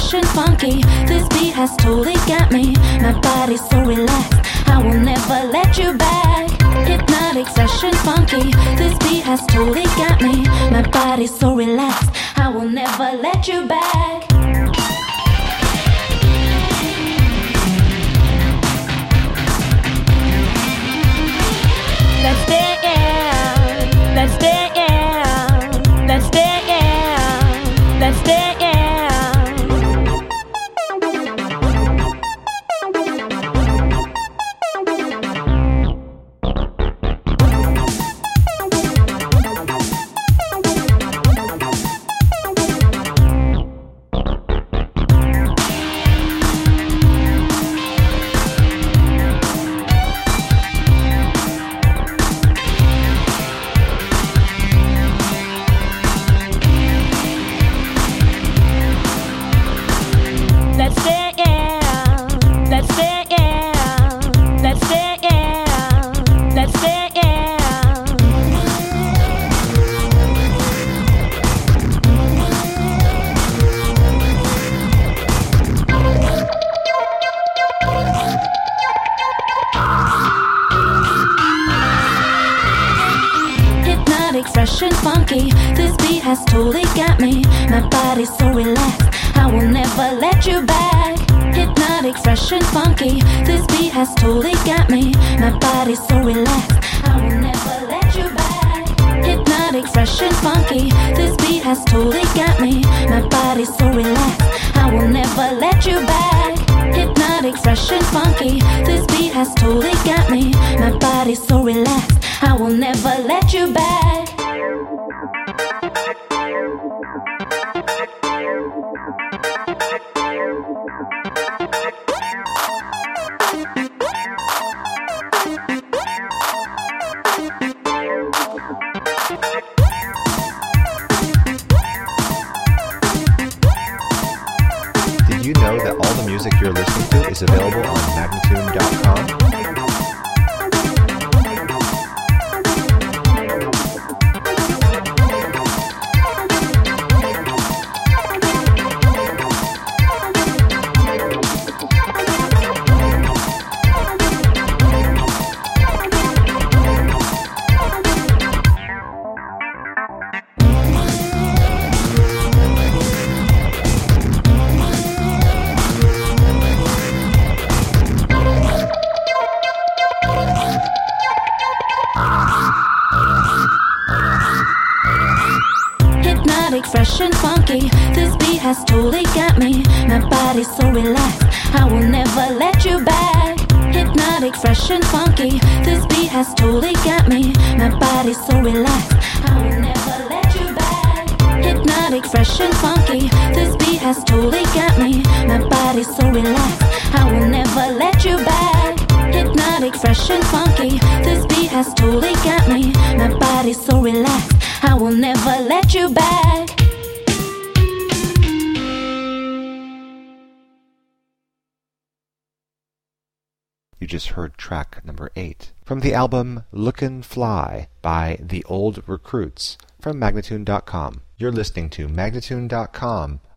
fresh and funky. This beat has totally got me. My body's so relaxed, I will never let you back. Hypnotic, fresh and funky. This beat has totally got me. My body's so relaxed, I will never let you back. Let's dance, let's dance, let's dance, let's dance. Fresh and funky, this beat has totally got me. My body's so relaxed, I will never let you back. Hypnotic, fresh and funky, this beat has totally got me. My body's so relaxed, I will never let you back. Hypnotic, fresh and funky, this beat has totally got me. My body's so relaxed, I will never let you back. Hypnotic, fresh and funky, this beat has totally got me. My body's so relaxed, I will never let you back. Did you know that all the music you're listening to is available on Magnatune.com? Fresh and funky, this beat has totally got me. My body's so relaxed, I will never let you back. Hypnotic, fresh and funky, this beat has totally got me. My body's so relaxed, I will never let you back. Hypnotic, fresh and funky, this beat has totally got me. My body's so relaxed, I will never let you back. Hypnotic, fresh and funky, this beat has totally got me. My body's so relaxed, I will never let you back. You just heard track number 8 from the album Lookin' Fly by The Old Recruits from Magnatune.com. You're listening to Magnatune.com